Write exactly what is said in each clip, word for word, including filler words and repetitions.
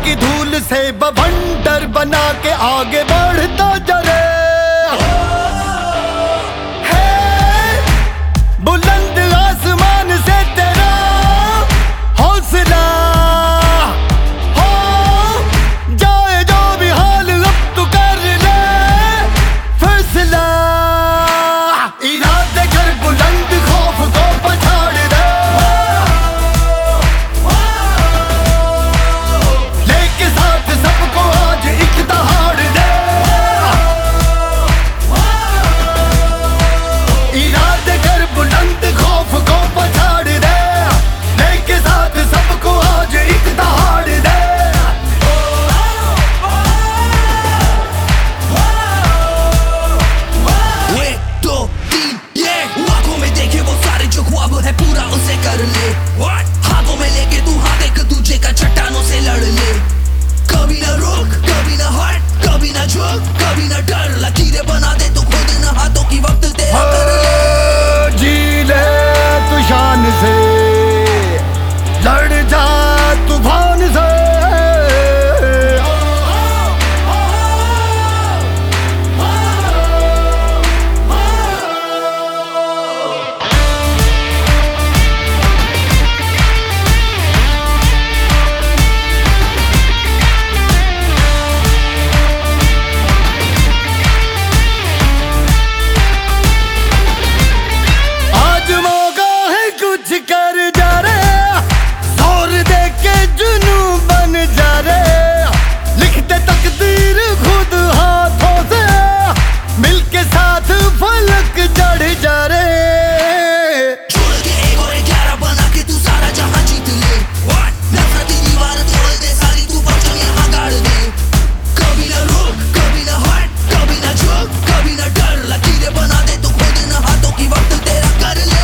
की धूल से बवंडर बना के आगे बढ़ता जरे। है बुलंद आसमान से तेरा हौसला, हो जाए जो भी हाल अब तू कर ले फैसला। इरादे कर बुलंद, खौफ को पछाड़ दे, लेके साथ सबको आज एक दहाड़ दे। इरादे कर बुलंद, खौफ को पछाड़ दे, लेके साथ सबको आज एक दहाड़ दे। एक दो तीन ये आंखों में देखे वो सारे जो ख्वाब है पूरा उसे कर ले। हाथों में लेके तू हाथ एक दूजे का चट्टानों से लड़ ले। कभी ना रुक, कभी ना हट, कभी ना झुक, कभी ना डर। लकीरें बना दे तू खुद न हाथों की वक्त तेरा कर ले। जी ले तू शान से, लड़ जा तूफान से। आज मौका है कुछ कर जा रे, जोर दे के जुनू बन जा रे। लिखते तकदीर खुद हाथों से, मिलके साथ फलक चढ़ जा रे। छोड़ के एक और ग्यारह बना के तू सारा जहां जीत ले। नफरती दीवार तोड़ दे सारी, तू परचम यहाँ गाड़ दे। कभी ना रुक, कभी ना हट, कभी ना झुक, कभी ना डर। लकीरें बना दे तू खुद न हाथों की वक्त तेरा कर ले।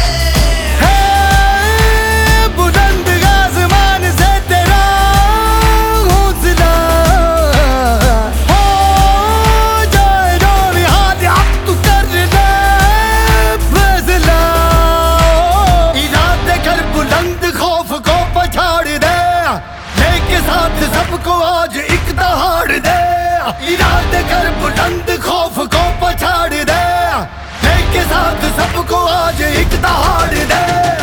है बुलंद आसमान से तेरा हौसला, हो जाए जो भी हाल अब तू कर ले फैसला। इरादे कर बुलंद, खौफ को पछाड़ दे, लेके साथ सबको आज एक दहाड़ दे। इरादे कर बुलंद, खौफ को पछाड़ दे, लेके साथ सबको आज एक दहाड़ दे।